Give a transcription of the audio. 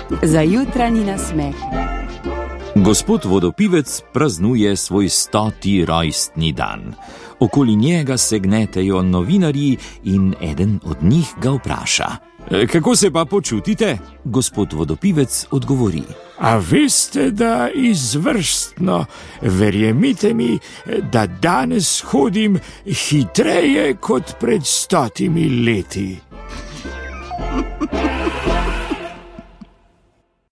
Za jutranji nasmeh. Gospod vodopivec praznuje svoj 100. rojstni dan. Okoli njega se gnetejo novinarji in eden od njih ga vpraša. Kako se pa počutite? Gospod vodopivec odgovori. A veste, da izvrstno, verjemite mi, da danes hodim hitreje kot pred 100 leti.